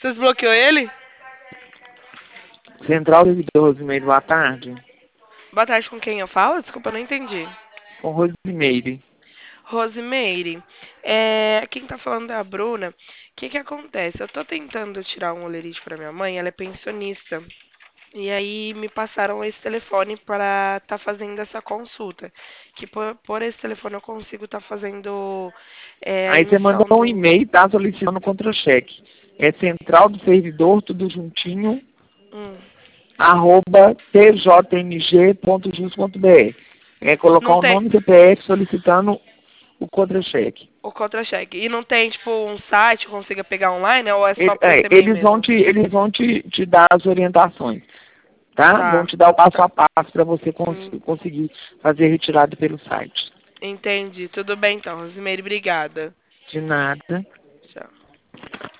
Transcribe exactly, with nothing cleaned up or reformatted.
Você desbloqueou ele? Central Servidor, Rosimeire, boa tarde. Boa tarde, com quem eu falo? Desculpa, eu não entendi. Com Rosimeire. Rosimeire, é, quem tá falando é a Bruna. O que que acontece? Eu tô tentando tirar um olerite pra minha mãe, ela é pensionista. E aí me passaram esse telefone para estar fazendo essa consulta. Que por, por esse telefone eu consigo estar fazendo é, a Aí você manda emissão um do. e-mail, tá solicitando contra-cheque. É Central do Servidor, tudo juntinho, Hum, arroba t j m g ponto jus ponto b r. É colocar não o tem nome do C P F solicitando o contra-cheque. o contra-cheque. E não tem, tipo, um site que consiga pegar online, ou é só Ele- por é, esse e-mail eles vão, mesmo? te, eles vão te, te dar as orientações, tá? Vão Tá. te dar o passo a passo para você cons- Hum, conseguir fazer retirada pelo site. entendi. Tudo bem então, Rosimeire, obrigada. De nada. Tchau.